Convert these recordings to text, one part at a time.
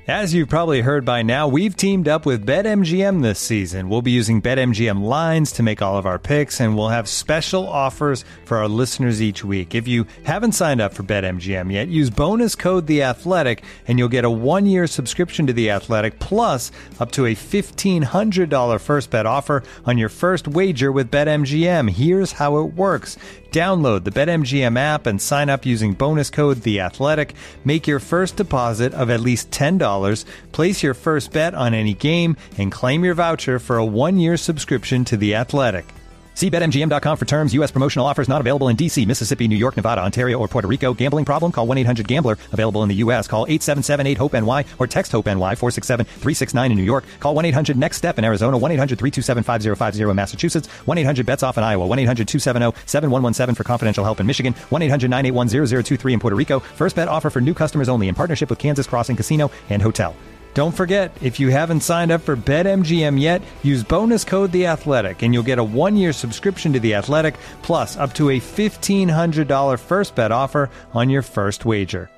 As you've probably heard by now, we've teamed up with BetMGM this season. We'll be using BetMGM lines to make all of our picks, and we'll have special offers for our listeners each week. If you haven't signed up for BetMGM yet, use bonus code The Athletic, and you'll get a 1-year subscription to The Athletic, plus up to a $1,500 first bet offer on your first wager with BetMGM. Here's how it works. Download the BetMGM app and sign up using bonus code The Athletic. Make your first deposit of at least $10. Place your first bet on any game and claim your voucher for a 1-year subscription to The Athletic. See BetMGM.com for terms. U.S. promotional offers not available in D.C., Mississippi, New York, Nevada, Ontario, or Puerto Rico. Gambling problem? Call 1-800-GAMBLER. Available in the U.S. Call 877-8-HOPE-NY or text HOPE-NY 467-369 in New York. Call 1-800-NEXT-STEP in Arizona. 1-800-327-5050 in Massachusetts. 1-800-BETS-OFF in Iowa. 1-800-270-7117 for confidential help in Michigan. 1-800-981-0023 in Puerto Rico. First bet offer for new customers only in partnership with Kansas Crossing Casino and Hotel. Don't forget, if you haven't signed up for BetMGM yet, use bonus code The Athletic, and you'll get a 1-year subscription to The Athletic, plus up to a $1,500 first bet offer on your first wager.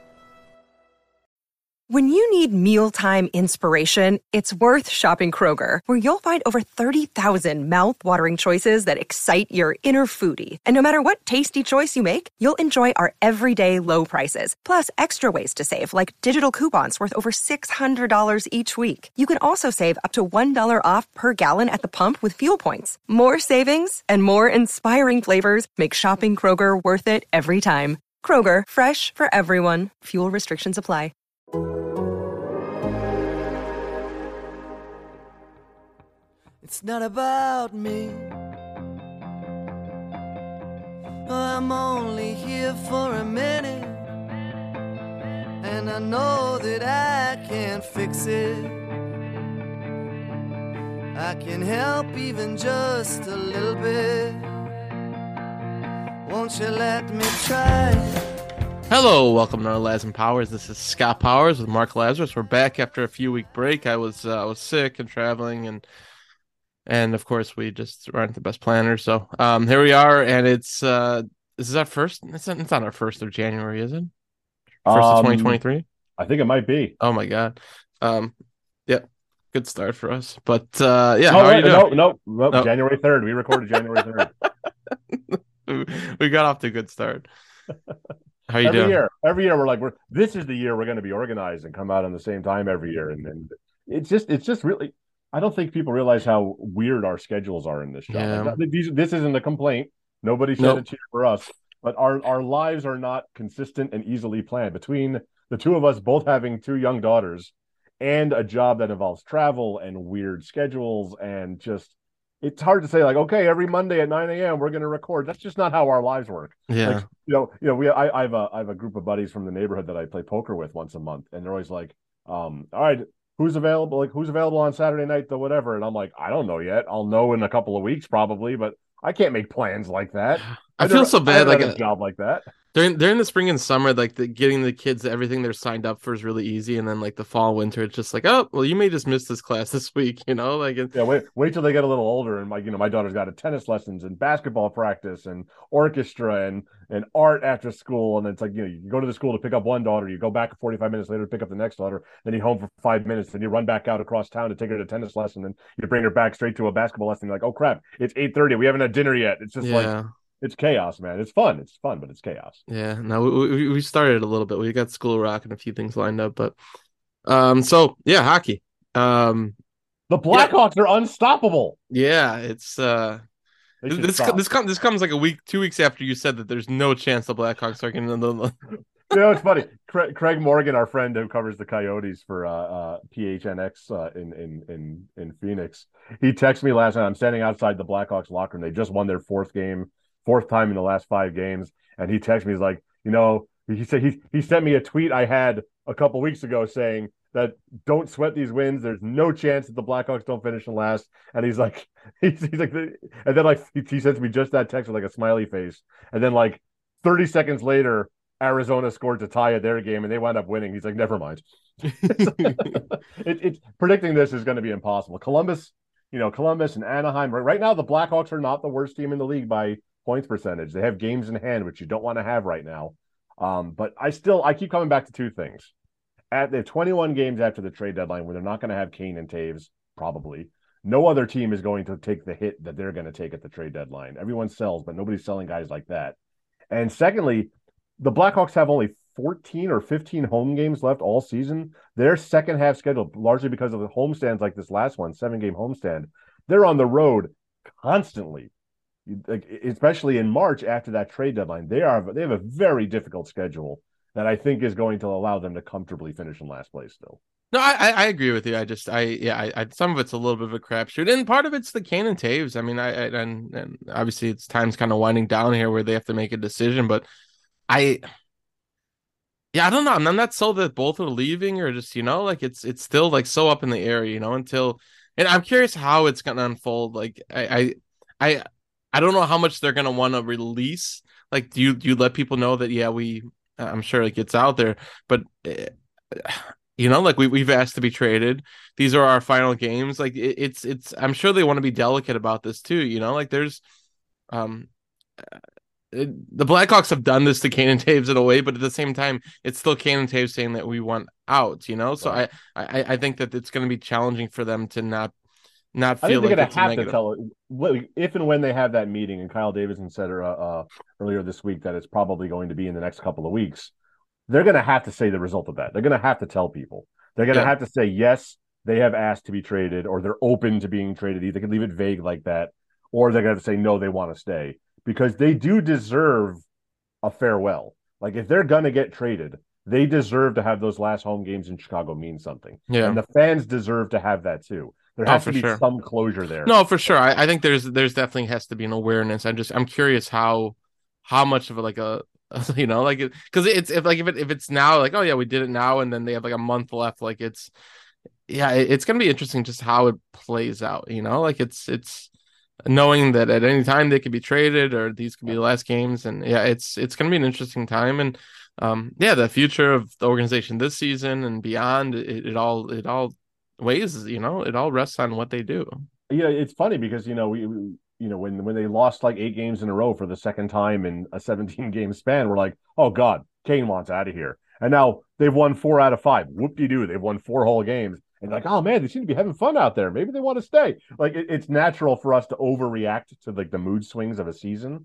When you need mealtime inspiration, it's worth shopping Kroger, where you'll find over 30,000 mouth-watering choices that excite your inner foodie. And no matter what tasty choice you make, you'll enjoy our everyday low prices, plus extra ways to save, like digital coupons worth over $600 each week. You can also save up to $1 off per gallon at the pump with fuel points. More savings and more inspiring flavors make shopping Kroger worth it every time. Kroger, fresh for everyone. Fuel restrictions apply. It's not about me. I'm only here for a minute, and I know that I can't fix it. I can help even just a little bit. Won't you let me try? Hello, welcome to our Laz and Powers. This is Scott Powers with Mark Lazarus. We're back after a few-week break. I was sick and traveling, and of course we just aren't the best planners. So here we are, and it's this is our first. It's not our 1st of January, is it? First of 2023. I think it might be. Oh my god. Yeah, good start for us. But yeah, how are you doing? No. January 3rd. We recorded January 3rd. We got off to a good start. How are you doing? Every year we're like, this is the year we're going to be organized and come out on the same time every year, and it's just really. I don't think people realize how weird our schedules are in this job. Yeah. This isn't a complaint. Nobody shed a tear for us, but our lives are not consistent and easily planned. Between the two of us both having 2 young daughters and a job that involves travel and weird schedules, and just it's hard to say like, okay, every Monday at 9 a.m. we're going to record. That's just not how our lives work. Yeah. Like, I have a group of buddies from the neighborhood that I play poker with once a month, and they're always like, all right, who's available? Like, who's available on Saturday night, though, whatever. And I'm like, I don't know yet. I'll know in a couple of weeks probably, but I can't make plans like that. I feel so bad. Like a job like that. During the spring and summer, like getting the kids everything they're signed up for is really easy, and then like the fall, winter, it's just like, oh, well, you may just miss this class this week, like wait till they get a little older, and my daughter's got tennis lessons and basketball practice and orchestra and art after school, and it's like you go to the school to pick up one daughter, you go back 45 minutes later to pick up the next daughter, then you're home for 5 minutes, then you run back out across town to take her to tennis lesson, and you bring her back straight to a basketball lesson. You're like, oh crap, it's 8:30, we haven't had dinner yet. It's just like. It's chaos, man. It's fun, but it's chaos. Yeah, no, we started a little bit. We got School Rock and a few things lined up, but so yeah, hockey. The Blackhawks are unstoppable. Yeah, it's this comes like 2 weeks after you said that there's no chance the Blackhawks are going to. It's funny. Craig Morgan, our friend who covers the Coyotes for PHNX in Phoenix, he texted me last night. I'm standing outside the Blackhawks locker room. They just won their fourth time in the last 5 games, and he texted me. He's like, he said he sent me a tweet I had a couple weeks ago saying that don't sweat these wins. There's no chance that the Blackhawks don't finish in last. And he's like, and then like he sends me just that text with like a smiley face, and then like 30 seconds later, Arizona scored to tie at their game, and they wound up winning. He's like, never mind. It's predicting this is going to be impossible. Columbus and Anaheim. Right now, the Blackhawks are not the worst team in the league by points percentage. They have games in hand, which you don't want to have right now. But I keep coming back to 2 things. They have 21 games after the trade deadline where they're not going to have Kane and Taves, probably. No other team is going to take the hit that they're going to take at the trade deadline. Everyone sells, but nobody's selling guys like that. And secondly, the Blackhawks have only 14 or 15 home games left all season. Their second half schedule, largely because of the homestands like this last one, 7-game homestand, they're on the road constantly, especially in March after that trade deadline. They have a very difficult schedule that I think is going to allow them to comfortably finish in last place still. No, I agree with you. I some of it's a little bit of a crapshoot, and part of it's the Kane and Taves. I mean, and obviously it's time's kind of winding down here where they have to make a decision, but I I don't know. I'm not so that both are leaving or just, like it's still like so up in the air, until, and I'm curious how it's gonna unfold. Like I don't know how much they're gonna want to release. Like, do you let people know that, yeah, I'm sure it gets out there, but like we've asked to be traded. These are our final games. Like it's I'm sure they want to be delicate about this too, like there's um the Blackhawks have done this to Kane and Taves in a way, but at the same time, it's still Kane and Taves saying that we want out, So Right. I think that it's going to be challenging for them to not I feel think they're like going it's to a have to negative. tell it if and when they have that meeting. And Kyle Davidson said earlier this week that it's probably going to be in the next couple of weeks. They're going to have to say the result of that. They're going to have to tell people. They're going to Yeah, have to say, yes, they have asked to be traded, or they're open to being traded. Either they can leave it vague like that, or they're going to have to say, no, they want to stay, because they do deserve a farewell. Like, if they're going to get traded, they deserve to have those last home games in Chicago mean something. And yeah. the fans deserve to have that too. There Oh, has to for be sure. some closure there. No, for sure. I think there's definitely has to be an awareness. I'm curious how much of a, like a like it, because it's if it's now, like, oh yeah, we did it now, and then they have like a month left, like it's gonna be interesting just how it plays out, like it's knowing that at any time they could be traded or these could be the last games, and yeah, it's gonna be an interesting time, and yeah, the future of the organization this season and beyond, it all weighs, it all rests on what they do. It's funny because when they lost like 8 games in a row for the second time in a 17 game span, we're like, oh God, Kane wants out of here. And now they've won 4 out of 5. Whoop de doo, they've won 4 whole games. And like, oh man, they seem to be having fun out there. Maybe they want to stay. Like, it's natural for us to overreact to like the mood swings of a season.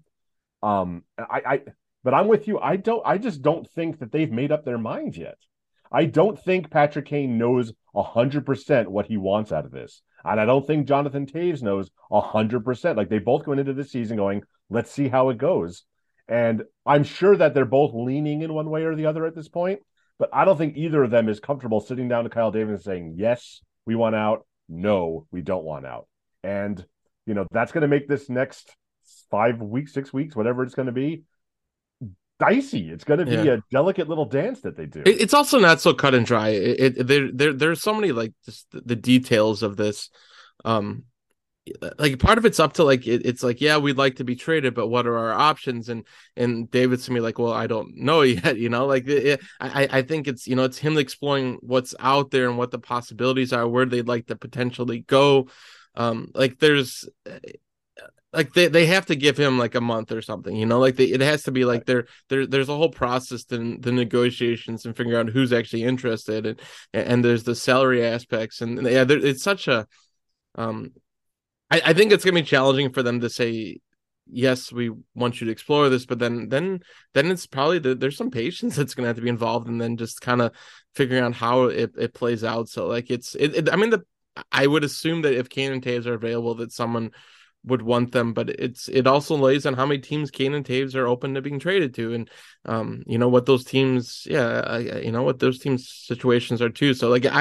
But I'm with you. I just don't think that they've made up their minds yet. I don't think Patrick Kane knows 100% what he wants out of this. And I don't think Jonathan Taves knows 100%. Like, they both went into the season going, let's see how it goes. And I'm sure that they're both leaning in one way or the other at this point. But I don't think either of them is comfortable sitting down to Kyle Davis and saying, yes, we want out. No, we don't want out. And, that's going to make this next 5 weeks, 6 weeks, whatever it's going to be, dicey. It's going to be Yeah. a delicate little dance that they do. It's also not so cut and dry. There's so many, like, just the details of this. Um, like, part of it's up to, like, it's like, yeah, we'd like to be traded, but what are our options? And David's to me like, well, I don't know yet. Like, I think it's him exploring what's out there and what the possibilities are, where they'd like to potentially go. Like, there's like they have to give him like a month or something, like it has to be like there's a whole process in the negotiations and figuring out who's actually interested, and there's the salary aspects, and yeah, it's such a um I think it's gonna be challenging for them to say, yes, we want you to explore this, but then it's probably there's some patience that's gonna have to be involved, and then just kind of figuring out how it plays out. So like I mean, I would assume that if Kane and Taves are available, that someone would want them, but it also lays on how many teams Kane and Taves are open to being traded to, and what those teams, what those teams situations are too. So like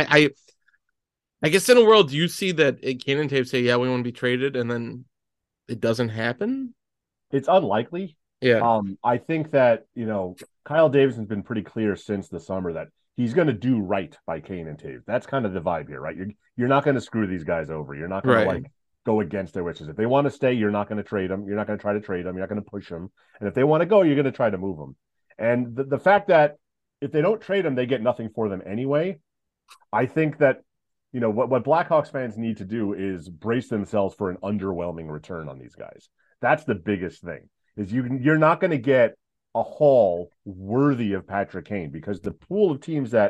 I guess in a world, do you see that Kane and Taves say, yeah, we want to be traded, and then it doesn't happen? It's unlikely. Yeah, I think that, Kyle Davidson's been pretty clear since the summer that he's going to do right by Kane and Taves. That's kind of the vibe here, right? You're not going to screw these guys over. You're not going to right. like go against their wishes. If they want to stay, you're not going to trade them. You're not going to try to trade them. You're not going to push them. And if they want to go, you're going to try to move them. And the fact that if they don't trade them, they get nothing for them anyway. I think that what Blackhawks fans need to do is brace themselves for an underwhelming return on these guys. That's the biggest thing. Is you're not going to get a haul worthy of Patrick Kane, because the pool of teams that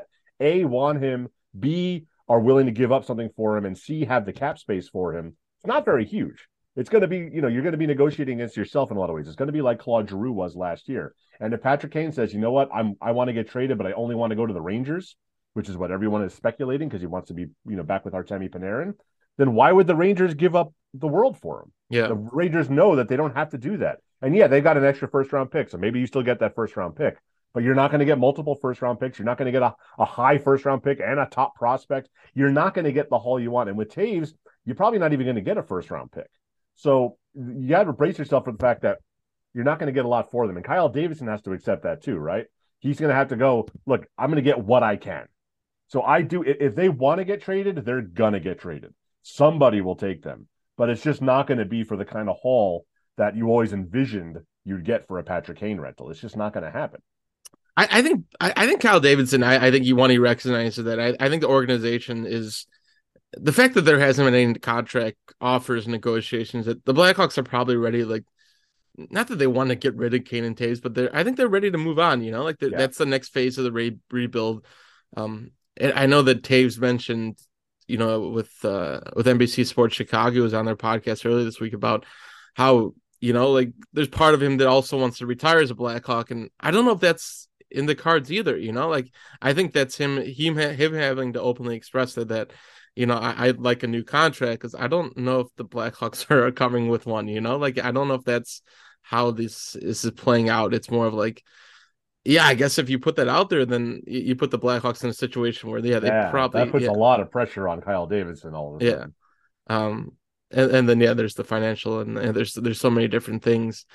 A, want him, B, are willing to give up something for him, and C, have the cap space for him, it's not very huge. It's going to be, you're going to be negotiating against yourself in a lot of ways. It's going to be like Claude Giroux was last year. And if Patrick Kane says, you know what, I want to get traded, but I only want to go to the Rangers, which is what everyone is speculating because he wants to be, back with Artemi Panarin, then why would the Rangers give up the world for him? Yeah. The Rangers know that they don't have to do that. And yeah, they've got an extra first-round pick, so maybe you still get that first-round pick. But you're not going to get multiple first-round picks. You're not going to get a high first-round pick and a top prospect. You're not going to get the haul you want. And with Toews, you're probably not even going to get a first-round pick. So you got to brace yourself for the fact that you're not going to get a lot for them. And Kyle Davidson has to accept that too, right? He's going to have to go, look, I'm going to get what I can. So if they want to get traded, they're going to get traded. Somebody will take them. But it's just not going to be for the kind of haul that you always envisioned you'd get for a Patrick Kane rental. It's just not going to happen. I think Kyle Davidson, I think you want to recognize that. I think the organization is the fact that there hasn't been any contract offers, negotiations, that the Blackhawks are probably ready. Like, not that they want to get rid of Kane and Toews, but I think they're ready to move on. That's the next phase of the rebuild. And I know that Toews mentioned, with NBC Sports Chicago, was on their podcast earlier this week about how, there's part of him that also wants to retire as a Blackhawk. And I don't know if that's in the cards either, I think that's him having to openly express that I'd like a new contract, because I don't know if the Blackhawks are coming with one, I don't know if that's how this is playing out. It's more of like, yeah, I guess if you put that out there, then you put the Blackhawks in a situation where, they probably... That puts a lot of pressure on Kyle Davidson all of a sudden. Yeah. And then, there's the financial, and there's so many different things.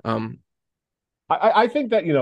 I think that,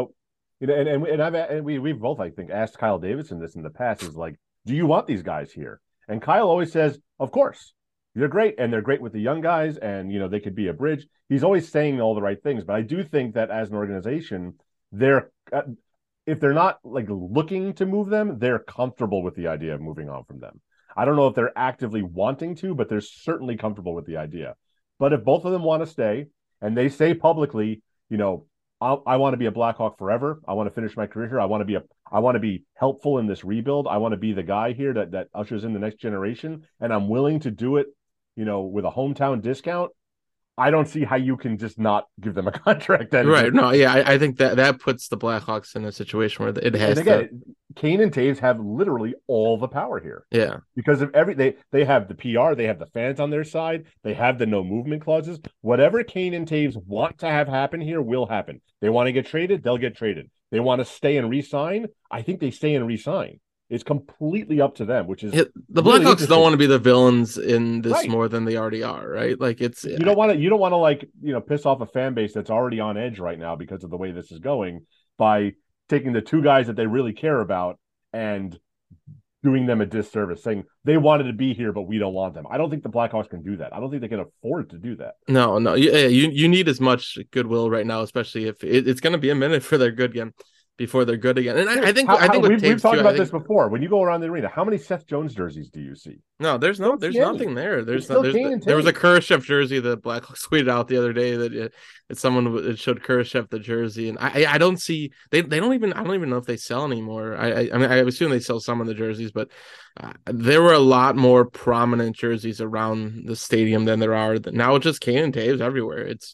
we've both, I think, asked Kyle Davidson this in the past, is like, do you want these guys here? And Kyle always says, of course, they're great, and they're great with the young guys, and, they could be a bridge. He's always saying all the right things, but I do think that as an organization, if they're not like looking to move them, they're comfortable with the idea of moving on from them. I don't know if they're actively wanting to, but they're certainly comfortable with the idea. But if both of them want to stay, and they say publicly, I want to be a Blackhawk forever. I want to finish my career here. I want to be helpful in this rebuild. I want to be the guy here that ushers in the next generation, and I'm willing to do it, with a hometown discount. I don't see how you can just not give them a contract. Right. No, yeah, I think that puts the Blackhawks in a situation where it has Kane and Toews have literally all the power here. Yeah. Because of they have the PR, they have the fans on their side, they have the no movement clauses. Whatever Kane and Toews want to have happen here will happen. They want to get traded, they'll get traded. They want to stay and re-sign, I think they stay and re-sign. It's completely up to them, which is the Blackhawks don't want to be the villains in this more than they already are, right? Like you don't want to like, piss off a fan base that's already on edge right now because of the way this is going by taking the two guys that they really care about and doing them a disservice, saying they wanted to be here, but we don't want them. I don't think the Blackhawks can do that. I don't think they can afford to do that. No. You need as much goodwill right now, especially if it's going to be a minute for their good again. Before they're good again. And I think we've talked about this before. When you go around the arena, how many Seth Jones jerseys do you see? No, there's nothing there. There was a Kurashev jersey that Blackhawks tweeted out the other day that someone showed Kurashev the jersey, and I don't see I don't even know if they sell anymore. I mean I assume they sell some of the jerseys, but there were a lot more prominent jerseys around the stadium than there are now. It's just Kane and Toews everywhere. It's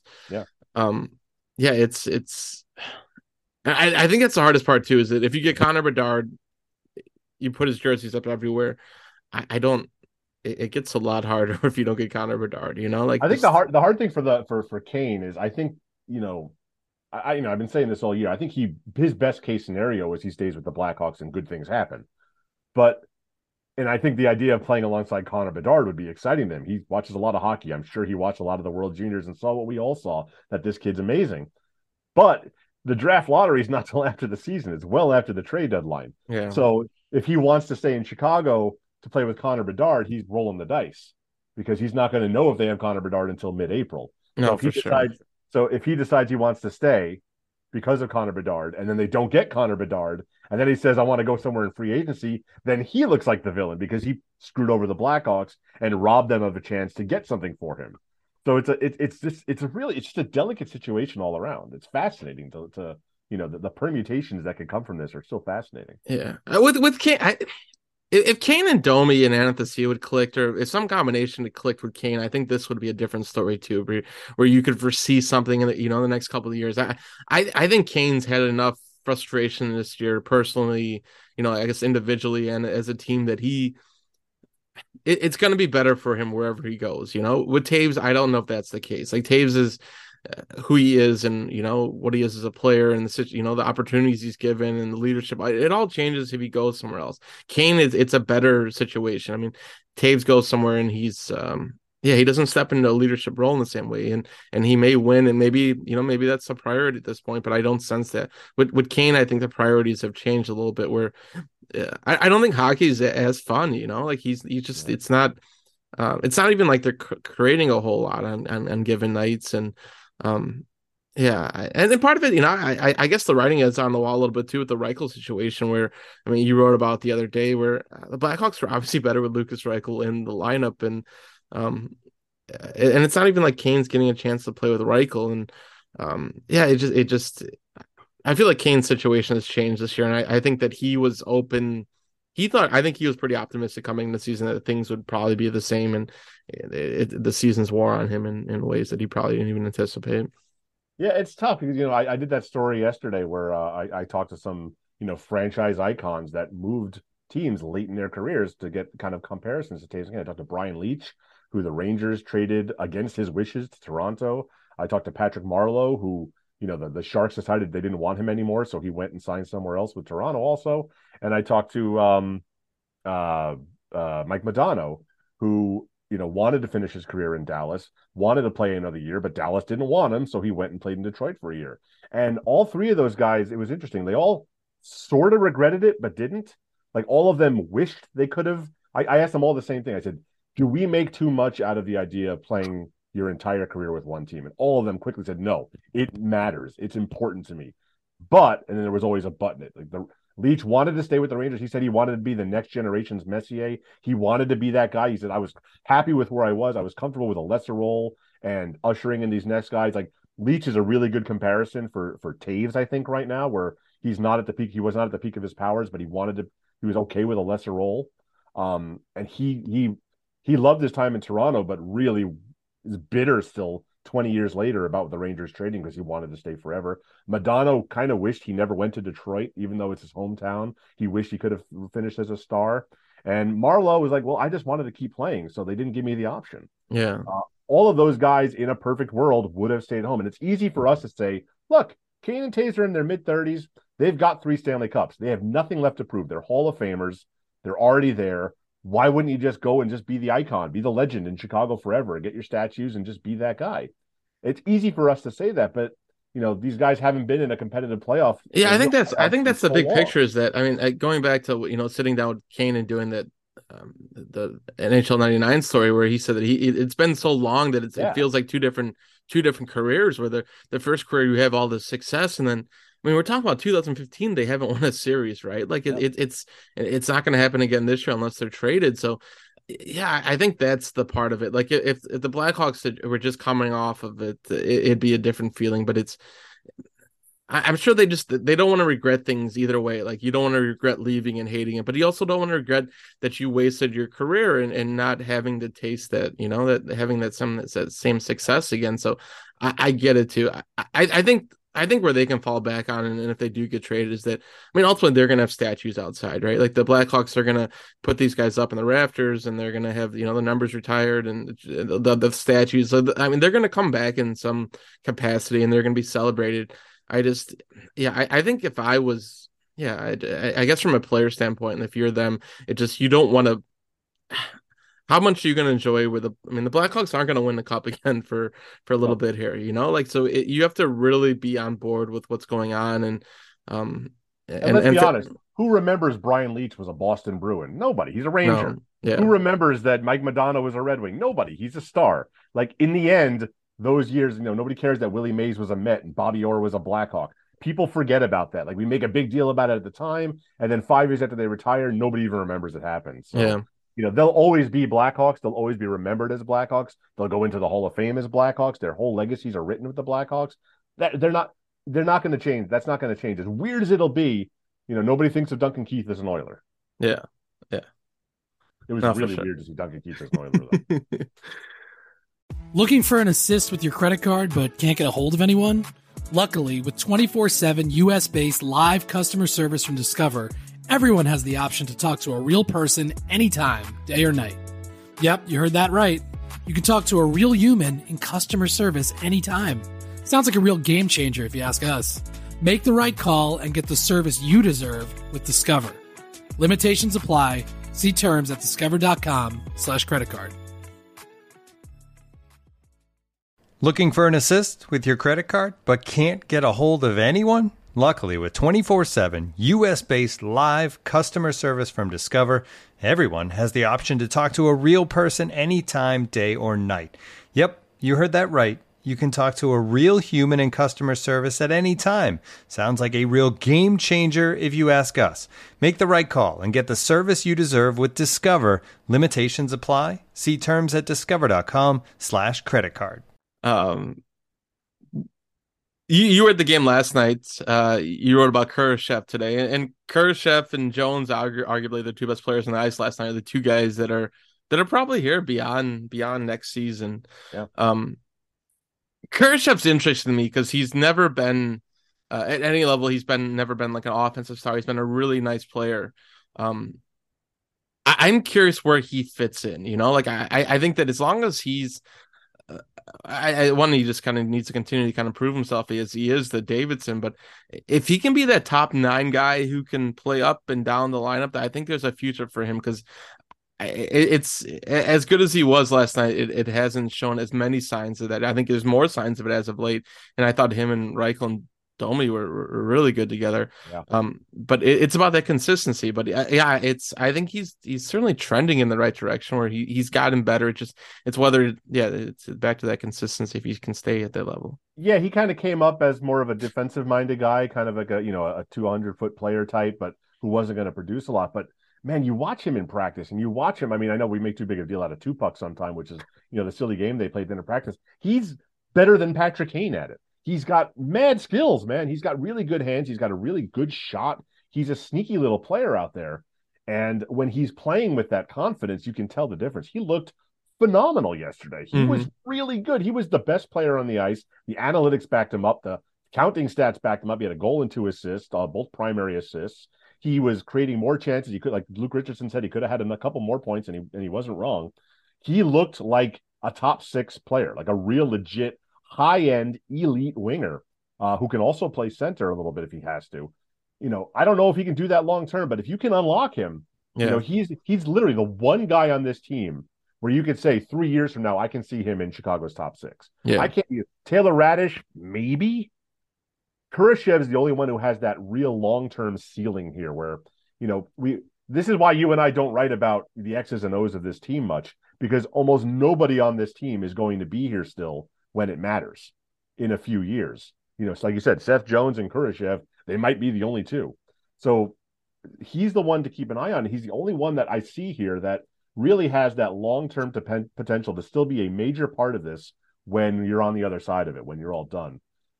I think that's the hardest part too, is that if you get Connor Bedard, you put his jerseys up everywhere. It gets a lot harder if you don't get Connor Bedard, I think the hard thing for Kane is, I think, I've been saying this all year. I think his best case scenario is he stays with the Blackhawks and good things happen. And I think the idea of playing alongside Connor Bedard would be exciting to him. He watches a lot of hockey. I'm sure he watched a lot of the World Juniors and saw what we all saw, that this kid's amazing. But the draft lottery is not till after the season. It's well after the trade deadline. Yeah. So if he wants to stay in Chicago to play with Connor Bedard, he's rolling the dice because he's not going to know if they have Connor Bedard until mid-April. No, So if he decides he wants to stay because of Connor Bedard, and then they don't get Connor Bedard, and then he says, I want to go somewhere in free agency, then he looks like the villain because he screwed over the Blackhawks and robbed them of a chance to get something for him. So it's just a delicate situation all around. It's fascinating to the permutations that could come from this are so fascinating. Yeah, with Kane, if Kane and Domi and Anastasio had clicked, or if some combination had clicked with Kane, I think this would be a different story too, where you could foresee something in the next couple of years. I think Kane's had enough frustration this year personally, I guess individually and as a team that it's going to be better for him wherever he goes. With Taves, I don't know if that's the case. Like Taves is who he is, and what he is as a player, and the opportunities he's given, and the leadership. It all changes if he goes somewhere else. Kane it's a better situation. I mean, Taves goes somewhere and he's he doesn't step into a leadership role in the same way, and he may win, and maybe that's a priority at this point, but I don't sense that with Kane. I think the priorities have changed a little bit. Where I don't think hockey is as fun. Like he's just it's not even like they're creating a whole lot on given nights, and and then part of it, I guess the writing is on the wall a little bit too with the Reichel situation, where you wrote about the other day where the Blackhawks were obviously better with Lucas Reichel in the lineup, and it's not even like Kane's getting a chance to play with Reichel, and it just I feel like Kane's situation has changed this year, and I think that he was open. I think he was pretty optimistic coming this season that things would probably be the same, and the season's wore on him in ways that he probably didn't even anticipate. Yeah, it's tough because I did that story yesterday where I talked to some franchise icons that moved teams late in their careers to get kind of comparisons to Taves. I talked to Brian Leetch, who the Rangers traded against his wishes to Toronto. I talked to Patrick Marleau, who the Sharks decided they didn't want him anymore, so he went and signed somewhere else with Toronto also. And I talked to Mike Modano, who wanted to finish his career in Dallas, wanted to play another year, but Dallas didn't want him, so he went and played in Detroit for a year. And all three of those guys, it was interesting. They all sort of regretted it, but didn't. Like all of them wished they could have. I asked them all the same thing. I said, do we make too much out of the idea of playing your entire career with one team? And all of them quickly said, no, it matters. It's important to me. But, and then there was always a but in it. Like Leach wanted to stay with the Rangers. He said he wanted to be the next generation's Messier. He wanted to be that guy. He said, I was happy with where I was. I was comfortable with a lesser role and ushering in these next guys. Like Leach is a really good comparison for Taves, I think, right now, where he's not at the peak. He was not at the peak of his powers, but he was okay with a lesser role. And he loved his time in Toronto, but really is bitter still 20 years later about the Rangers trading because he wanted to stay forever. Modano kind of wished he never went to Detroit, even though it's his hometown. He wished he could have finished as a star. And Marleau was like, well, I just wanted to keep playing, so they didn't give me the option. Yeah. All of those guys in a perfect world would have stayed home. And it's easy for us to say, look, Kane and Taves are in their mid-30s. They've got 3 Stanley Cups. They have nothing left to prove. They're Hall of Famers. They're already there. Why wouldn't you just go and just be the icon, be the legend in Chicago forever, and get your statues and just be that guy? It's easy for us to say that, but these guys haven't been in a competitive playoff. Yeah, I think that's the big picture. Is that going back to sitting down with Kane and doing that the NHL '99 story where he said that it's been so long that it feels like two different careers. Where the first career you have all the success, and then we're talking about 2015. They haven't won a series, right? Like it's not going to happen again this year unless they're traded. So. Yeah, I think that's the part of it. Like if the Blackhawks were just coming off of it, it'd be a different feeling. But I'm sure they don't want to regret things either way. Like you don't want to regret leaving and hating it, but you also don't want to regret that you wasted your career and not having to taste that, that having that same success again. So I get it too. I think where they can fall back on, and if they do get traded, is that ultimately they're going to have statues outside, right? Like the Blackhawks are going to put these guys up in the rafters, and they're going to have the numbers retired and the statues. So they're going to come back in some capacity, and they're going to be celebrated. I think if I was, I guess from a player standpoint, and if you're them, you don't want to. How much are you going to enjoy the Blackhawks aren't going to win the cup again for a little bit here, so you have to really be on board with what's going on. And let's be honest, who remembers Brian Leetch was a Boston Bruin? Nobody. He's a Ranger. No, yeah. Who remembers that Mike Modano was a Red Wing? Nobody. He's a star. Like in the end, those years, nobody cares that Willie Mays was a Met and Bobby Orr was a Blackhawk. People forget about that. Like we make a big deal about it at the time, and then 5 years after they retire, nobody even remembers it happened. So, yeah. They'll always be Blackhawks. They'll always be remembered as Blackhawks. They'll go into the Hall of Fame as Blackhawks. Their whole legacies are written with the Blackhawks. They're not they're not going to change. That's not going to change. As weird as it'll be, nobody thinks of Duncan Keith as an Oiler. Yeah. Yeah. It was really weird to see Duncan Keith as an Oiler, though. Looking for an assist with your credit card but can't get a hold of anyone? Luckily, with 24/7 US-based live customer service from Discover, everyone has the option to talk to a real person anytime, day or night. Yep, you heard that right. You can talk to a real human in customer service anytime. Sounds like a real game changer if you ask us. Make the right call and get the service you deserve with Discover. Limitations apply. See terms at discover.com/creditcard. Looking for an assist with your credit card but can't get a hold of anyone? Luckily, with 24/7 US-based live customer service from Discover, everyone has the option to talk to a real person anytime, day or night. Yep, you heard that right. You can talk to a real human in customer service at any time. Sounds like a real game changer if you ask us. Make the right call and get the service you deserve with Discover. Limitations apply. See terms at discover.com/creditcard. You were at the game last night. You wrote about Kurashev today, and Kurashev and Jones, arguably the two best players on the ice last night, are the two guys that are probably here beyond next season. Yeah. Kurashev's interesting to me because he's never been at any level. He's never been like an offensive star. He's been a really nice player. I'm curious where he fits in. Like I think that as long as he's he just kind of needs to continue to kind of prove himself. He is the Davidson, but if he can be that top 9 guy who can play up and down the lineup, I think there's a future for him because it's as good as he was last night. It hasn't shown as many signs of that. I think there's more signs of it as of late, and I thought him and Reichel and Domi were really good together. Yeah. But it's about that consistency. But I think he's certainly trending in the right direction where he's gotten better. It's whether it's back to that consistency if he can stay at that level. Yeah, he kind of came up as more of a defensive minded guy, kind of like a 200-foot player type, but who wasn't going to produce a lot. But man, you watch him in practice and you watch him. I mean, I know we make too big a deal out of 2-puck sometime, which is, the silly game they played in practice. He's better than Patrick Kane at it. He's got mad skills, man. He's got really good hands. He's got a really good shot. He's a sneaky little player out there. And when he's playing with that confidence, you can tell the difference. He looked phenomenal yesterday. He was really good. He was the best player on the ice. The analytics backed him up. The counting stats backed him up. He had a goal and 2 assists, both primary assists. He was creating more chances. He could, like Luke Richardson said, he could have had a couple more points, and he wasn't wrong. He looked like a top 6 player, like a real legit high-end elite winger who can also play center a little bit if he has to. I don't know if he can do that long term, but if you can unlock him, he's literally the one guy on this team where you could say 3 years from now, I can see him in Chicago's top 6. Yeah. I can't. Taylor Radish, maybe. Kurashev is the only one who has that real long-term ceiling here where, this is why you and I don't write about the X's and O's of this team much, because almost nobody on this team is going to be here still when it matters in a few years. So like you said, Seth Jones and Kurashev, they might be the only two. So he's the one to keep an eye on. He's the only one that I see here that really has that long-term potential to still be a major part of this when you're on the other side of it, when you're all done.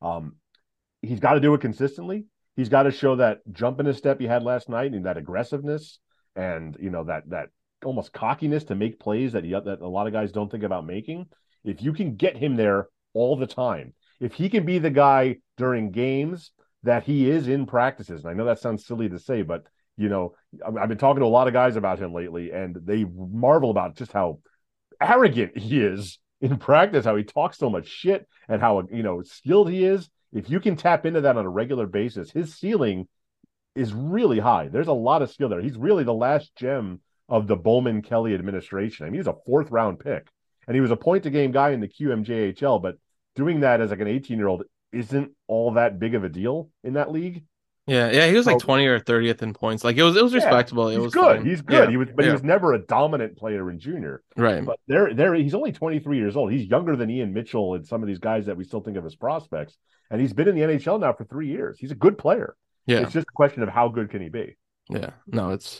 He's got to do it consistently. He's got to show that jump in his step he had last night and that aggressiveness and, that almost cockiness to make plays that a lot of guys don't think about making. If you can get him there all the time, if he can be the guy during games that he is in practices, and I know that sounds silly to say, but, I've been talking to a lot of guys about him lately, and they marvel about just how arrogant he is in practice, how he talks so much shit, and how, skilled he is. If you can tap into that on a regular basis, his ceiling is really high. There's a lot of skill there. He's really the last gem of the Bowman Kelly administration. I mean, he's a 4th-round pick. And he was a point-a-game guy in the QMJHL, but doing that as like an 18-year-old isn't all that big of a deal in that league. Yeah, he was like 20 or 30th in points. Like it was respectable. It was good. Fine. He's good. Yeah. He was never a dominant player in junior. Right. But he's only 23 years old. He's younger than Ian Mitchell and some of these guys that we still think of as prospects. And he's been in the NHL now for 3 years. He's a good player. Yeah. It's just a question of how good can he be. Yeah. No, it's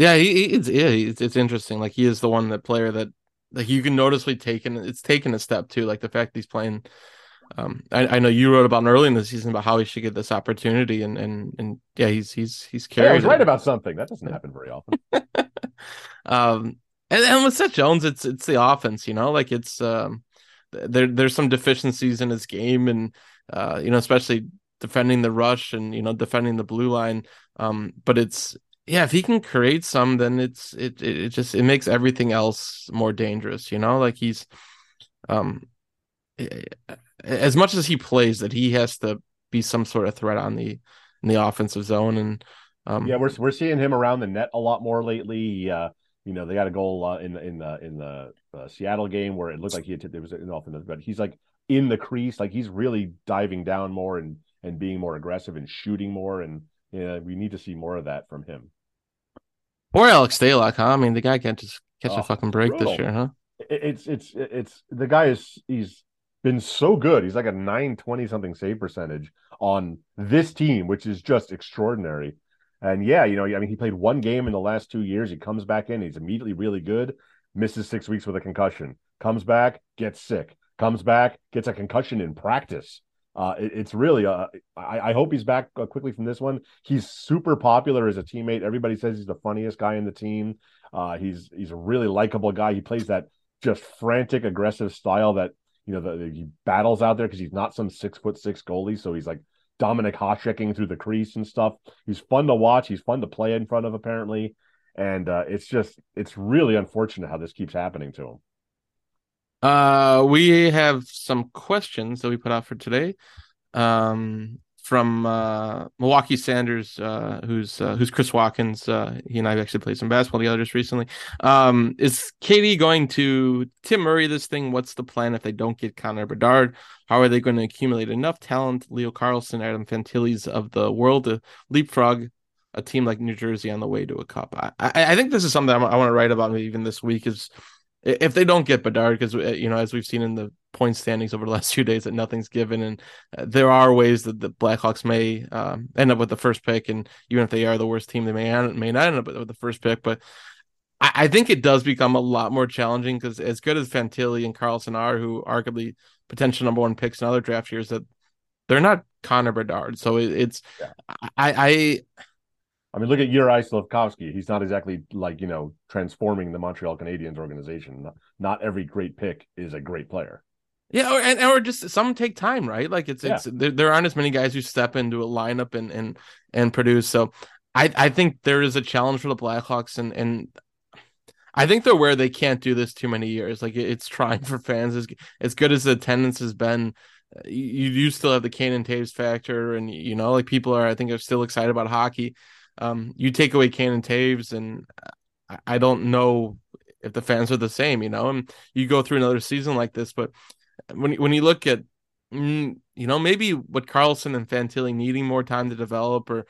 interesting. Like he is the one, that player that like you can noticeably taken a step too. Like the fact that he's playing I know you wrote about him early in the season about how he should get this opportunity, and yeah, he's Hey, I carried was right it. about something. That doesn't happen very often. And with Seth Jones, it's the offense, like it's there's some deficiencies in his game, and especially defending the rush and defending the blue line. But it's yeah, if he can create some, then it just it makes everything else more dangerous. Like he's um as much as he plays, that he has to be some sort of threat in the offensive zone. And Yeah, we're seeing him around the net a lot more lately. They got a goal in the Seattle game where it looked like it was an offense, but he's like in the crease, like he's really diving down more and being more aggressive and shooting more. And we need to see more of that from him. Or Alex Stalock, huh? I mean, the guy can't just catch a fucking break brutal. this year, huh? It's the guy he's been so good. He's like a 920 something save percentage on this team, which is just extraordinary. And yeah, I mean, he played one game in the last 2 years. He comes back in, he's immediately really good, misses 6 weeks with a concussion, comes back, gets sick, comes back, gets a concussion in practice. It's really, I hope he's back quickly from this one. He's super popular as a teammate. Everybody says he's the funniest guy in the team. He's a really likable guy. He plays that just frantic, aggressive style that, he battles out there because he's not some 6'6" goalie. So he's like Dominic Haseking through the crease and stuff. He's fun to watch. He's fun to play in front of, apparently. And it's really unfortunate how this keeps happening to him. We have some questions that we put out for today. From Milwaukee Sanders, who's Chris Watkins. He and I have actually played some basketball together just recently. Is KD going to Tim Murray this thing? What's the plan if they don't get Connor Bedard? How are they going to accumulate enough talent, Leo Carlson, Adam Fantillis of the world, to leapfrog a team like New Jersey on the way to a cup? I think this is something I want to write about maybe even this week, is if they don't get Bedard, because as we've seen in the point standings over the last few days, that nothing's given, and there are ways that the Blackhawks may end up with the first pick, and even if they are the worst team, they may not end up with the first pick. But I think it does become a lot more challenging, because as good as Fantilli and Carlson are, who arguably potential number one picks in other draft years, that they're not Connor Bedard. So it's I mean, look at Juraj Slafkovsky. He's not exactly like, transforming the Montreal Canadiens organization. Not every great pick is a great player. Yeah, or just some take time, right? Like it's there aren't as many guys who step into a lineup and produce. So I think there is a challenge for the Blackhawks, and I think they're where they can't do this too many years. Like it's trying for fans. As good as the attendance has been, you still have the Kane and Taves factor, and like people are still excited about hockey. You take away Kane and Taves, and I don't know if the fans are the same, and you go through another season like this. But when you look at, maybe what Carlson and Fantilli needing more time to develop, or,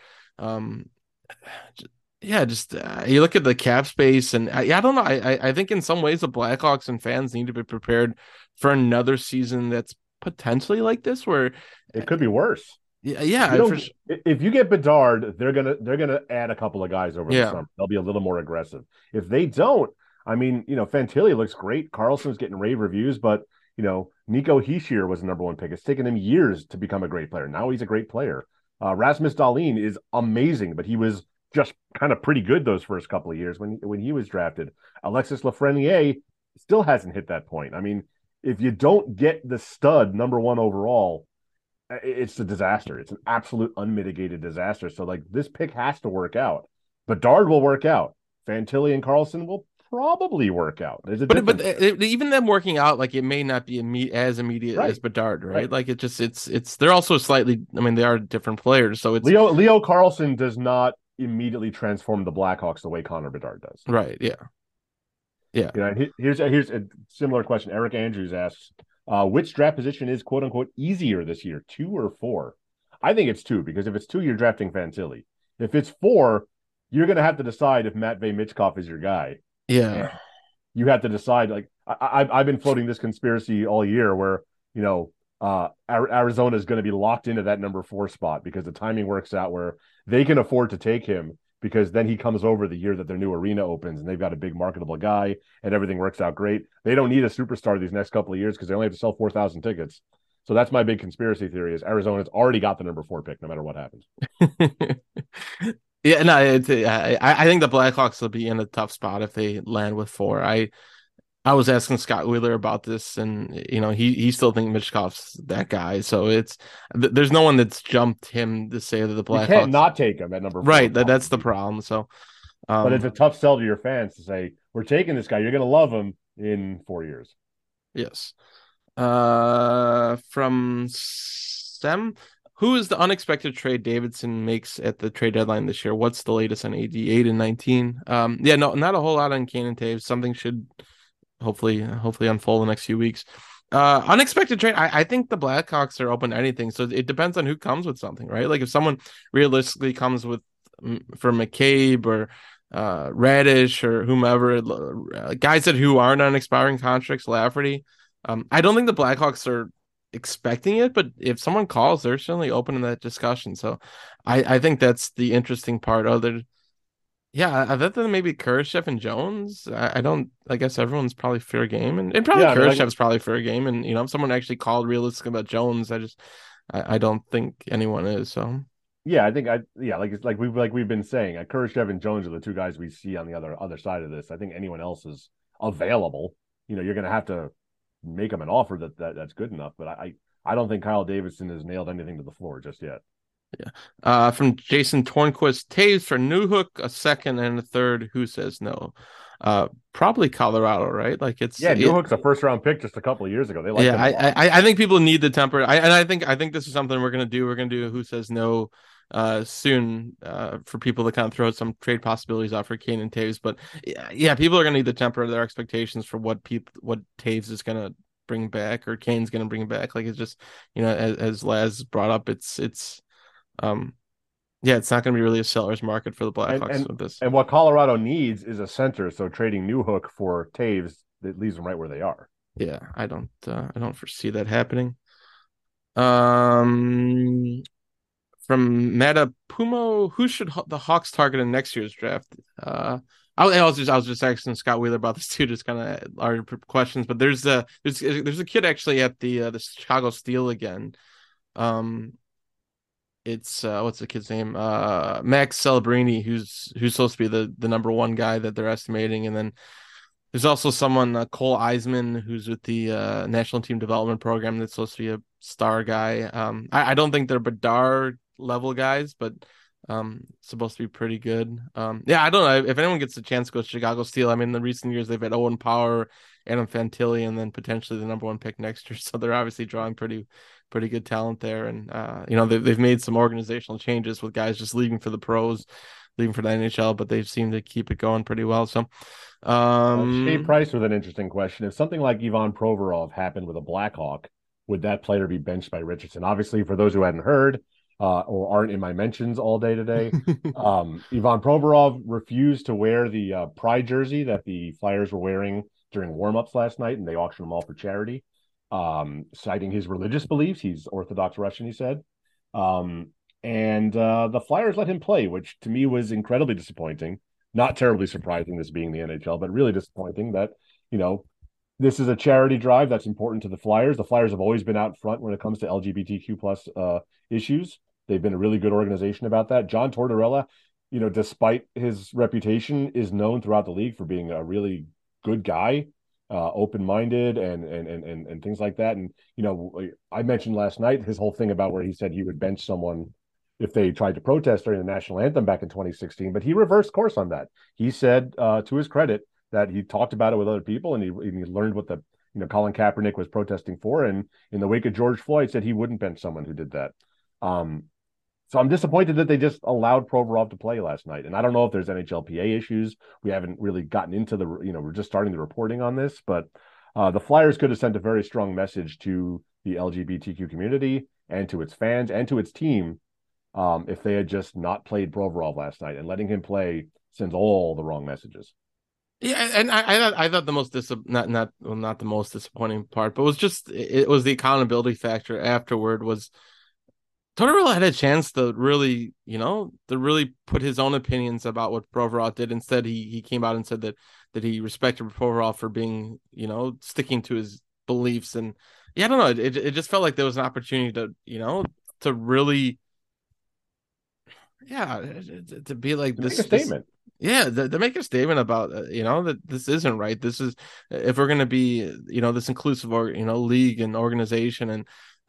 you look at the cap space, and I don't know. I think in some ways the Blackhawks and fans need to be prepared for another season that's potentially like this, where it could be worse. Yeah. If you get Bedard, they're gonna add a couple of guys over the summer. They'll be a little more aggressive. If they don't, I mean, Fantilli looks great. Carlson's getting rave reviews, but Nico Hischier was the number one pick. It's taken him years to become a great player. Now he's a great player. Rasmus Dahlin is amazing, but he was just kind of pretty good those first couple of years when he was drafted. Alexis Lafreniere still hasn't hit that point. I mean, if you don't get the stud number one overall, it's a disaster. It's an absolute unmitigated disaster. So like this pick has to work out. Bedard will work out. Fantilli and Carlson will probably work out. But even them working out, like it may not be as immediate as Bedard, right? Like it's they're also slightly. I mean, they are different players. So it's Leo Carlson does not immediately transform the Blackhawks the way Connor Bedard does. Right. Yeah. Here's a similar question. Eric Andrews asks, which draft position is quote unquote easier this year, 2 or 4? I think it's 2, because if it's 2, you're drafting Fantilli. If it's 4, you're going to have to decide if Matvei Michkov is your guy. Yeah. You have to decide. Like I've been floating this conspiracy all year where, Arizona is going to be locked into that number 4 spot because the timing works out where they can afford to take him, because then he comes over the year that their new arena opens and they've got a big marketable guy and everything works out great. They don't need a superstar these next couple of years because they only have to sell 4,000 tickets. So that's my big conspiracy theory: is Arizona's already got the number 4 pick, no matter what happens. Yeah, no, I think the Blackhawks will be in a tough spot if they land with 4. I was asking Scott Wheeler about this, and he still thinks Michkov's that guy. So there's no one that's jumped him to say that the Blackhawks You can't not take him at number 4. Right, that's the problem. So, but it's a tough sell to your fans to say we're taking this guy. You're going to love him in 4 years. Yes. From Sem, who is the unexpected trade Davidson makes at the trade deadline this year? What's the latest on AD 8 and 19? Yeah, no, not a whole lot on Kane and Taves. Something should hopefully unfold the next few weeks. Unexpected trade. I think the Blackhawks are open to anything. So it depends on who comes with something, right? Like if someone realistically comes with for McCabe or Radish or whomever, guys who aren't on expiring contracts, Lafferty. I don't think the Blackhawks are expecting it, but if someone calls, they're certainly open to that discussion. So I think that's the interesting part. Other than maybe Kurashev and Jones, I guess everyone's probably fair game, and probably Kurashev's probably fair game. And if someone actually called realistic about Jones, I don't think anyone is. So yeah, I think like we've been saying, Kurashev and Jones are the 2 guys we see on the other side of this. I think anyone else is available. You're going to have to make them an offer that's good enough. But I don't think Kyle Davidson has nailed anything to the floor just yet. Yeah. From Jason Tornquist, Taves for Newhook, a second and a third. Who says no? Probably Colorado, right? Like Newhook's a first-round pick just a couple of years ago. They like him a lot. I think people need the temper. I think this is something we're gonna do. We're gonna do who says no soon for people to kind of throw some trade possibilities out for Kane and Taves. But yeah, people are gonna need to temper their expectations for what Taves is gonna bring back or Kane's gonna bring back. Like it's just as Laz brought up, it's it's not going to be really a seller's market for the Blackhawks with this. And what Colorado needs is a center. So trading Newhook for Taves, that leaves them right where they are. Yeah, I don't foresee that happening. From Meta Pumo, who should the Hawks target in next year's draft? I was just asking Scott Wheeler about this too, just kind of our questions. But there's a kid actually at the Chicago Steel again. It's what's the kid's name? Max Celebrini, who's supposed to be the number 1 guy that they're estimating, and then there's also someone Cole Eisman, who's with the National Team Development Program, that's supposed to be a star guy. I don't think they're Bedard level guys, but supposed to be pretty good. I don't know if anyone gets a chance to go to Chicago Steel. I mean, in the recent years they've had Owen Power, Adam Fantilli, and then potentially the number 1 pick next year. So they're obviously drawing pretty good talent there, and they've made some organizational changes with guys just leaving for the pros, leaving for the NHL, but they seem to keep it going pretty well. So, Shea Price with an interesting question: if something like Ivan Provorov happened with a Blackhawk, would that player be benched by Richardson? Obviously, for those who hadn't heard or aren't in my mentions all day today, Ivan Provorov refused to wear the Pride jersey that the Flyers were wearing during warm-ups last night, and they auctioned them all for charity. Citing his religious beliefs. He's Orthodox Russian, he said. And the Flyers let him play, which to me was incredibly disappointing. Not terribly surprising, this being the NHL, but really disappointing that, this is a charity drive that's important to the Flyers. The Flyers have always been out front when it comes to LGBTQ plus issues. They've been a really good organization about that. John Tortorella, despite his reputation, is known throughout the league for being a really good guy. Open-minded and things like that. And, I mentioned last night his whole thing about where he said he would bench someone if they tried to protest during the national anthem back in 2016, but he reversed course on that. He said, to his credit, that he talked about it with other people and he learned what Colin Kaepernick was protesting for. And in the wake of George Floyd, said he wouldn't bench someone who did that. So I'm disappointed that they just allowed Provorov to play last night. And I don't know if there's NHLPA issues. We haven't really gotten into we're just starting the reporting on this, but the Flyers could have sent a very strong message to the LGBTQ community and to its fans and to its team if they had just not played Provorov last night. And letting him play sends all the wrong messages. Yeah, and I thought the most not the most disappointing part, but it was the accountability factor afterward. Was Tortorella had a chance to really put his own opinions about what Provorov did. Instead, he came out and said that he respected Provorov for being, sticking to his beliefs. And yeah, I don't know. It just felt like there was an opportunity to, to really, yeah, to be like To this, make a statement. yeah, to make a statement about, that this isn't right. This is, if we're going to be, this inclusive or, league and organization, and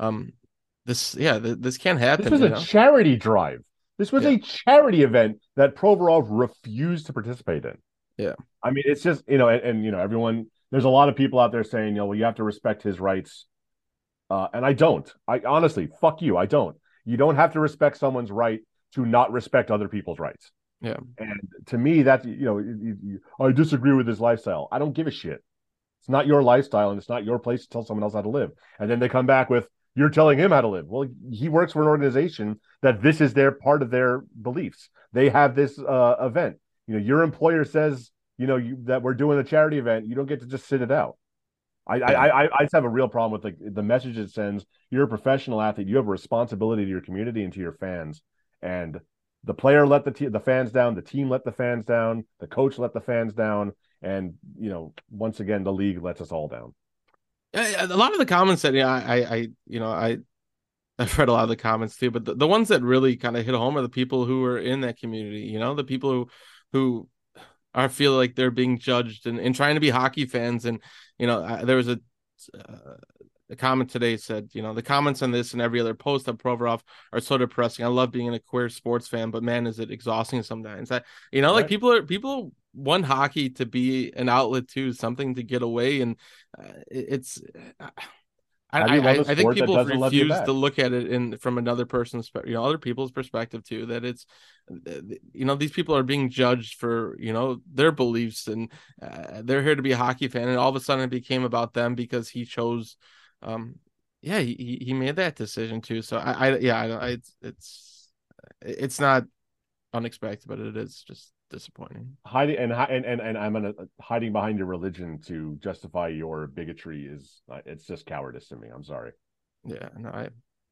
this can't This happen, was a charity drive. This was Yeah. a charity event that Provorov refused to participate in. Yeah. I mean, it's just, everyone, there's a lot of people out there saying, well, you have to respect his rights. And I don't. I honestly, fuck you. I don't. You don't have to respect someone's right to not respect other people's rights. Yeah. And to me, that's, I disagree with his lifestyle. I don't give a shit. It's not your lifestyle, and it's not your place to tell someone else how to live. And then they come back with, you're telling him how to live. Well, he works for an organization that this is their part of their beliefs. They have this event. Your employer says, that we're doing a charity event. You don't get to just sit it out. I just have a real problem with the message it sends. You're a professional athlete. You have a responsibility to your community and to your fans. And the player let the fans down. The team let the fans down. The coach let the fans down. And once again, the league lets us all down. A lot of the comments that I've read a lot of the comments too, but the ones that really kind of hit home are the people who are in that community. The people who are feel like they're being judged and trying to be hockey fans. And there was a comment today said, the comments on this and every other post of Provorov are so depressing. I love being a queer sports fan, but man, is it exhausting sometimes. Like people want hockey to be an outlet too, something to get away. And I think people refuse to look at it from another person's, other people's perspective too, that it's, these people are being judged for, their beliefs, and they're here to be a hockey fan. And all of a sudden it became about them because he chose, he made that decision too. So it's not unexpected, but it is just disappointing. Hiding hiding behind your religion to justify your bigotry it's just cowardice to me. I'm sorry. Yeah, no,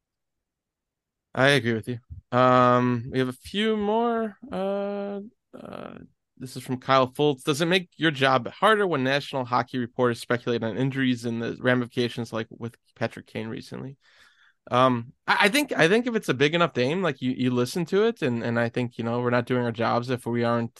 I agree with you. We have a few more. This is from Kyle Fultz. Does it make your job harder when national hockey reporters speculate on injuries and the ramifications, like with Patrick Kane recently? I think if it's a big enough name, like you listen to it, and I think we're not doing our jobs if we aren't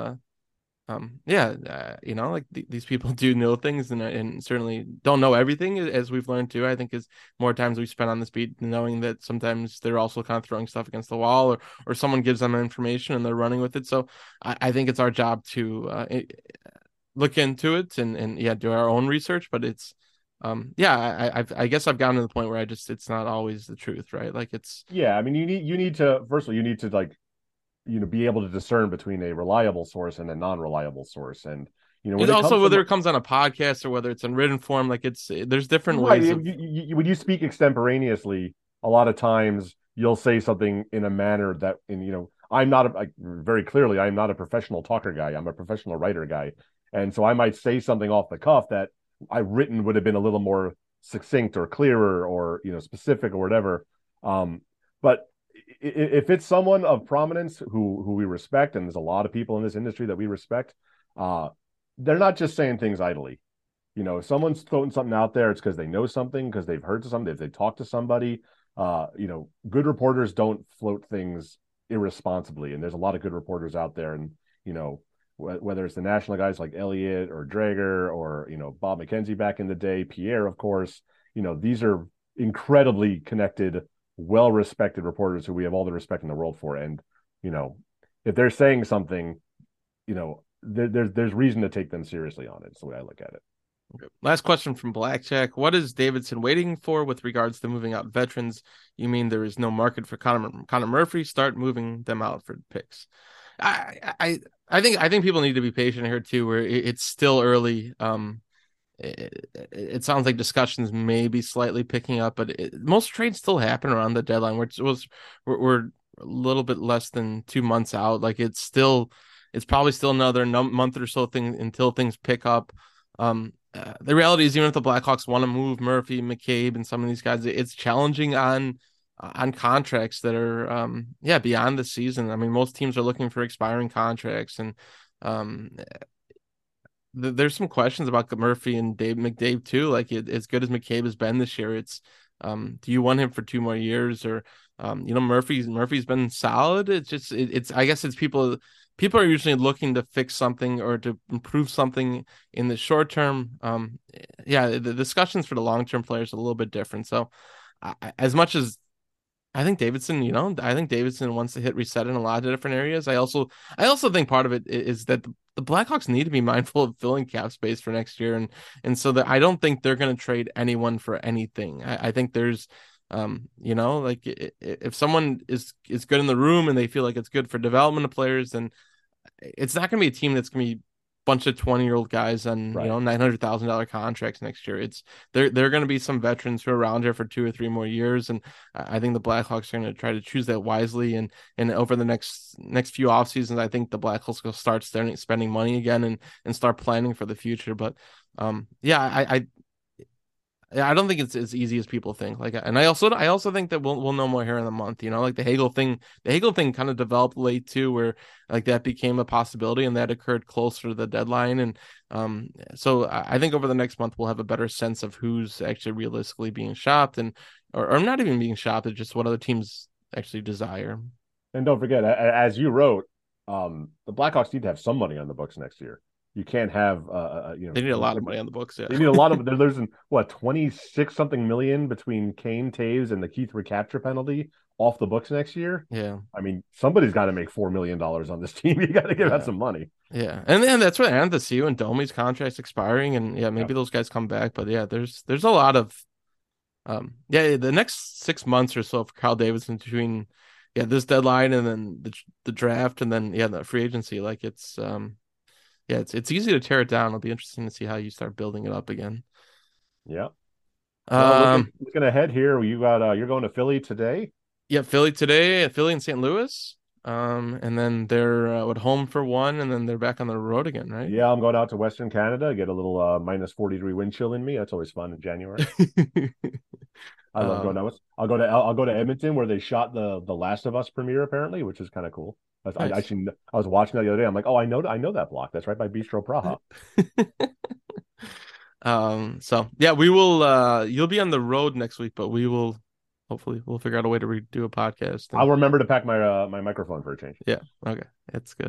like these people do know things, and certainly don't know everything, as we've learned too. I think is more times we spend on this beat knowing that sometimes they're also kind of throwing stuff against the wall, or someone gives them information and they're running with it. So I think it's our job to look into it and do our own research, but it's I guess I've gotten to the point where it's not always the truth, right? Like I mean, you need to, first of all, you need to be able to discern between a reliable source and a non-reliable source. And it's also whether it comes on a podcast or whether it's in written form, like there's different ways when you speak extemporaneously, a lot of times you'll say something in a manner that I'm not very clearly I'm not a professional talker guy. I'm a professional writer guy. And so I might say something off the cuff that I've written would have been a little more succinct or clearer or specific or whatever. But if it's someone of prominence who we respect, and there's a lot of people in this industry that we respect, they're not just saying things idly. If someone's throwing something out there, it's because they know something, because they've heard something, if they talk to somebody. Good reporters don't float things irresponsibly, and there's a lot of good reporters out there, and whether it's the national guys like Elliott or Drager or Bob McKenzie back in the day, Pierre, of course, these are incredibly connected, well-respected reporters who we have all the respect in the world for. And if they're saying something, there's reason to take them seriously on it. That's the way I look at it. Okay. Last question from Blackjack. What is Davidson waiting for with regards to moving out veterans? You mean there is no market for Connor Murphy? Start moving them out for picks. I think people need to be patient here too, where it's still early. It sounds like discussions may be slightly picking up, but most trades still happen around the deadline, which we're a little bit less than 2 months out. Like it's probably still another month or so thing until things pick up. The reality is, even if the Blackhawks want to move Murphy, McCabe, and some of these guys, it's challenging on contracts that are beyond the season. I mean, most teams are looking for expiring contracts, and there's some questions about Murphy and McDavid too. Like as good as McCabe has been this year, it's do you want him for 2 more years, or Murphy's been solid. It's just I guess it's people are usually looking to fix something or to improve something in the short term. The discussions for the long term players are a little bit different. So as much as I think Davidson wants to hit reset in a lot of different areas. I also think part of it is that the Blackhawks need to be mindful of filling cap space for next year, and so that I don't think they're going to trade anyone for anything. I think there's, like if someone is good in the room and they feel like it's good for development of players, then it's not going to be a team that's going to be bunch of 20-year-old guys on $900,000 contracts next year. They're going to be some veterans who are around here for 2 or 3 more years, and I think the Blackhawks are going to try to choose that wisely. And over the next few off seasons, I think the Blackhawks will start spending money again and start planning for the future. But I don't think it's as easy as people think. And I also think that we'll know more here in the month. Like the Hagel thing kind of developed late too, where like that became a possibility, and that occurred closer to the deadline. And so I think over the next month we'll have a better sense of who's actually realistically being shopped, or not even being shopped. It's just what other teams actually desire. And don't forget, as you wrote, the Blackhawks need to have some money on the books next year. You can't have, they need a lot of money on the books. Yeah, they need a lot of. There's 26 something million between Kane, Taves, and the Keith recapture penalty off the books next year. Yeah, I mean, somebody's got to make $4 million on this team. You got to give out some money. Yeah, and that's what Anthony and Domi's contract's expiring, and maybe those guys come back. But there's a lot of, the next 6 months or so for Kyle Davidson between this deadline and then the draft and then the free agency. Like it's it's easy to tear it down. It'll be interesting to see how you start building it up again. Yeah. Looking ahead here, you're going to Philly today. Yeah, Philly today. Philly and St. Louis. And then they're at home for one, and then they're back on the road again, right? Yeah, I'm going out to Western Canada, get a little minus 40-degree wind chill in me. That's always fun in January. I love going out. I'll go to Edmonton, where they shot the Last of Us premiere apparently, which is kind of cool. Nice. I was watching that the other day. I'm like, oh, I know that block. That's right by Bistro Praha. We will. You'll be on the road next week, but we will. Hopefully, we'll figure out a way to redo a podcast. I'll remember to pack my my microphone for a change. Yeah. Okay. That's good.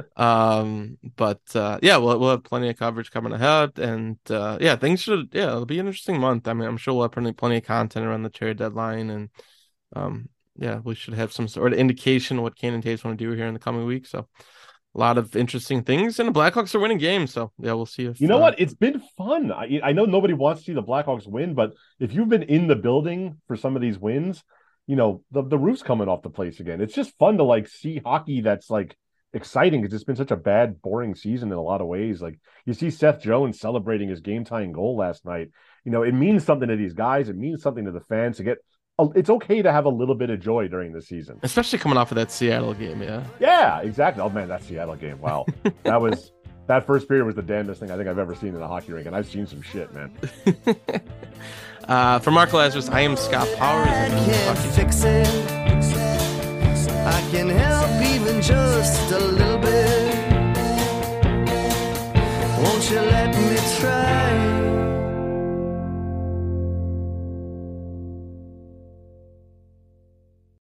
We'll have plenty of coverage coming ahead, and things should. Yeah, it'll be an interesting month. I mean, I'm sure we'll have plenty of content around the trade deadline, and we should have some sort of indication of what Kane and Taves want to do here in the coming week. So a lot of interesting things, and the Blackhawks are winning games. So we'll see if what, it's been fun. I know nobody wants to see the Blackhawks win, but if you've been in the building for some of these wins, the roof's coming off the place again. It's just fun to see hockey that's exciting, because it's been such a bad, boring season in a lot of ways. Like you see Seth Jones celebrating his game-tying goal last night. It means something to these guys. It means something to the fans to get. It's okay to have a little bit of joy during the season, especially coming off of that Seattle game. Yeah, exactly. Oh man, that Seattle game! Wow, that first period was the damnedest thing I think I've ever seen in a hockey rink, and I've seen some shit, man. For Mark Lazarus, I am Scott Powers. I can't fix it. I can help even just a little bit.